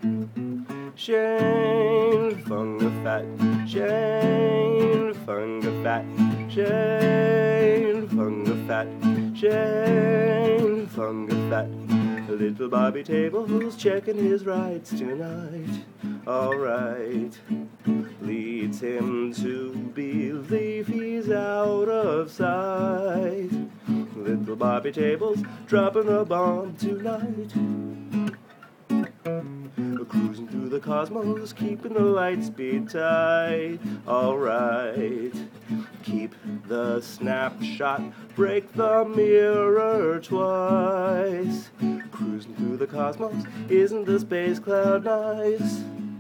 Shane Funga-Fat, Shane Funga-Fat, Shane Funga-Fat, Shane Funga-Fat. Little Bobby Table's checking his rights tonight. Alright, leads him to believe he's out of sight. Little Bobby Table's dropping a bomb tonight. Cruising through the cosmos, keeping the light speed tight. Alright, keep the snapshot, break the mirror twice. Cruising through the cosmos, isn't the space cloud nice?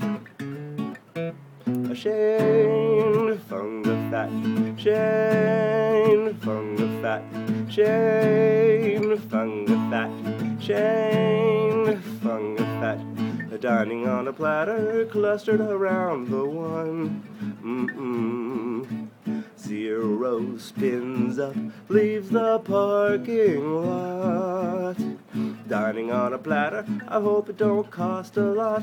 Shane Funga-Fat, Shane Funga-Fat, Shane Funga-Fat, Shane Funga-Fat. Dining on a platter clustered around the one. Zero spins up, leaves the parking lot. Dining on a platter, I hope it don't cost a lot.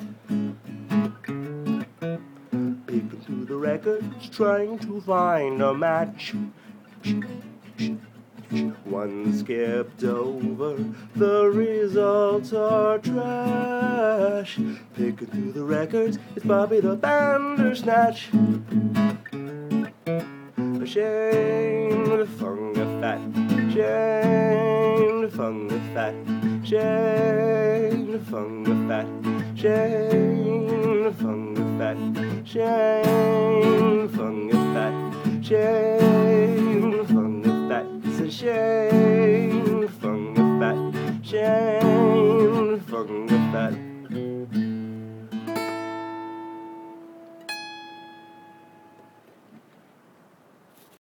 Peeking through the records, trying to find a match. One skipped over, the results are trash. Picking through the records, it's Bobby the Bandersnatch. Shane Funga-Fat, Shane Funga-Fat, Shane Funga-Fat, Shane Funga-Fat, Shane Funga-Fat, Shane Funga-Fat. Shane Funga-Fat, Shane Funga-Fat.